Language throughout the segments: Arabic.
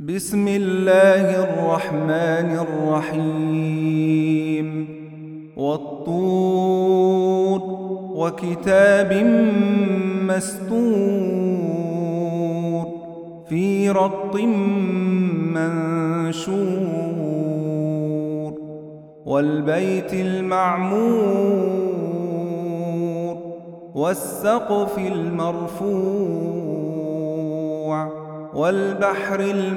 بسم الله الرحمن الرحيم والطور وكتاب مستور في رق منشور والبيت المعمور والسقف المرفوع والبحر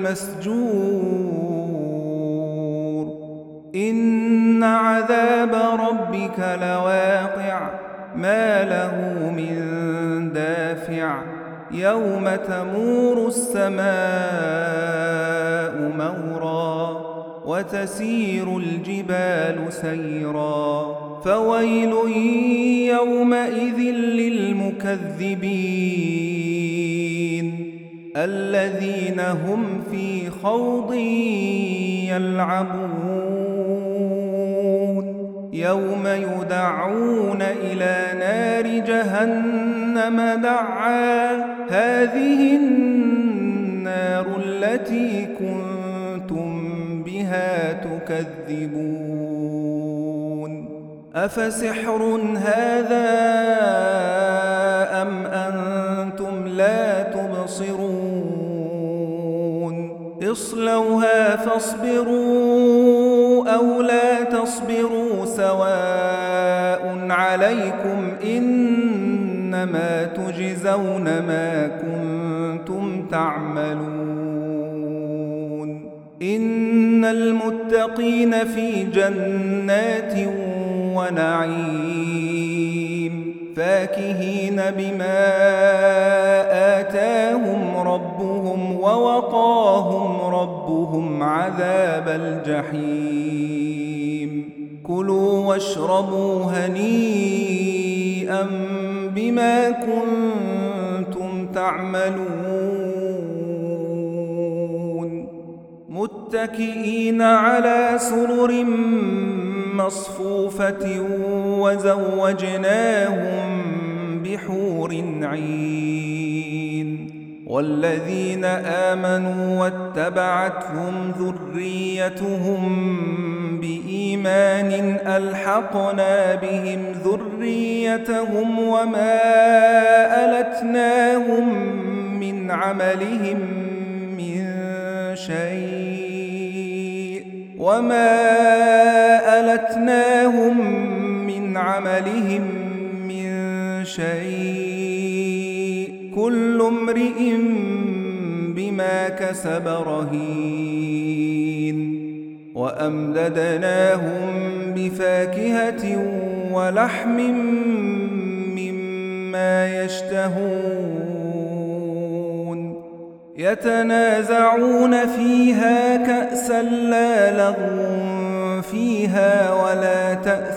المسجور إن عذاب ربك لواقع ما له من دافع يوم تمور السماء مورا وتسير الجبال سيرا فويل يومئذ للمكذبين الذين هم في خوض يلعبون يوم يدعون إلى نار جهنم دعا هذه النار التي كنتم بها تكذبون أفسحر هذا أم أنتم لا تبصرون اصلوها فاصبروا أو لا تصبروا سواء عليكم إنما تجزون ما كنتم تعملون إن المتقين في جنات ونعيم فاكهين بما آتاهم ربهم ووقاهم ربهم عذاب الجحيم كلوا واشربوا هنيئا بما كنتم تعملون متكئين على سرر مصفوفة وزوجناهم بحور عين والذين آمنوا واتبعتهم ذريتهم بإيمان ألحقنا بهم ذريتهم وما ألتناهم من عملهم من شيء كل امرئ بما كسب رهين وأمددناهم بفاكهة ولحم مما يشتهون يتنازعون فيها كأسا لا لغو فيها ولا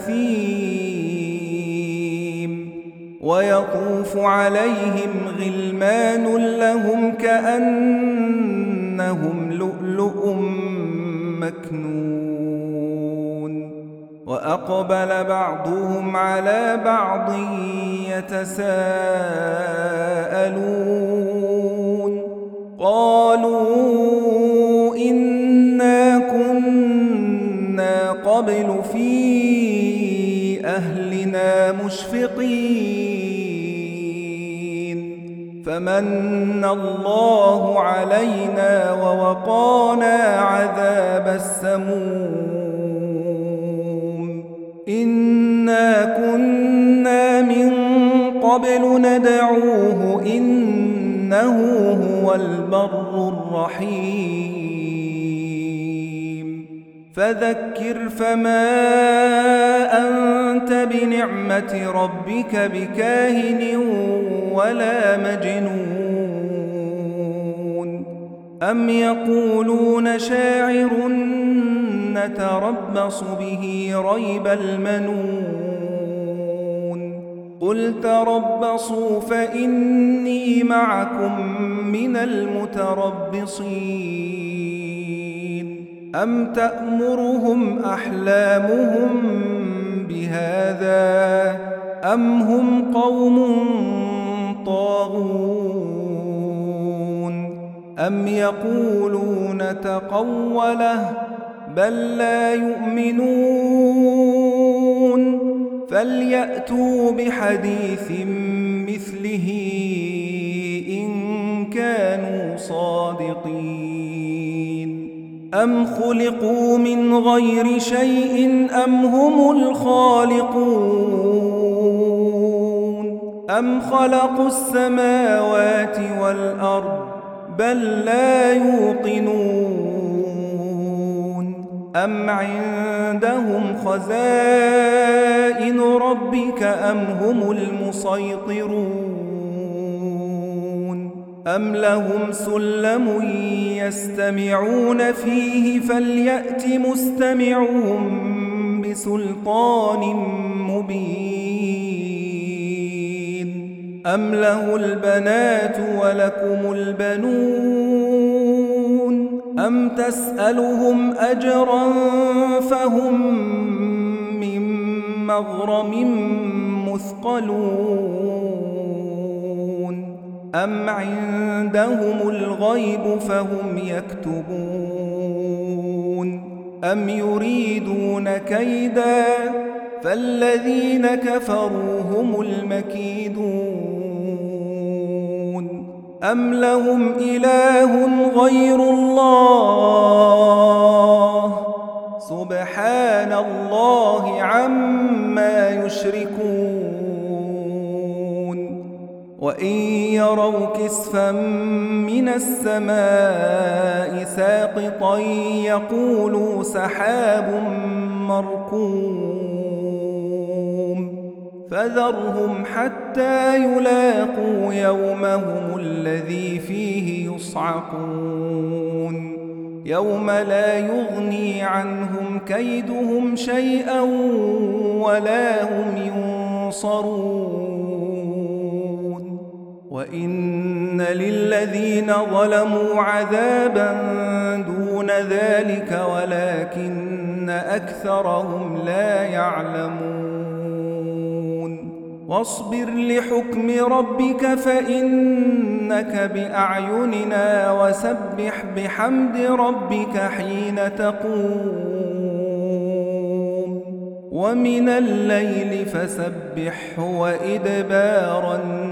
تأثيم ويطوف عليهم غلمان لهم كأنهم لؤلؤ مكنون وأقبل بعضهم على بعض يتساءلون قالوا إنا كنا قبل في أهلنا مشفقين فمن الله علينا ووقانا عذاب السموم إنا كنا من قبل ندعوه إنه هو البر الرحيم فذكر فما أنت بنعمة ربك بكاهن ولا مجنون أم يقولون شاعر نتربص به ريب المنون قل تربصوا فإني معكم من المتربصين أم تأمرهم أحلامهم بهذا أم هم قوم طاغون أم يقولون تقوله بل لا يؤمنون فليأتوا بحديث مثله إن كانوا صادقين أم خلقوا من غير شيء أم هم الخالقون أم خلقوا السماوات والأرض بل لا يوقنون أم عندهم خزائن ربك أم هم المسيطرون أم لهم سلم يستمعون فيه فليأت مستمعهم بسلطان مبين أم له البنات ولكم البنون أم تسألهم أجرا فهم من مغرم مثقلون أم عندهم الغيب فهم يكتبون أم يريدون كيدا فالذين كفروا هم المكيدون أم لهم إله غير الله سبحان الله عما يشركون وإن يروا كسفا من السماء ساقطا يقولوا سحاب مركوم فذرهم حتى يلاقوا يومهم الذي فيه يصعقون يوم لا يغني عنهم كيدهم شيئا ولا هم ينصرون وإن للذين ظلموا عذابا دون ذلك ولكن أكثرهم لا يعلمون واصبر لحكم ربك فإنك بأعيننا وسبح بحمد ربك حين تقوم ومن الليل فسبحه وإدبار النجوم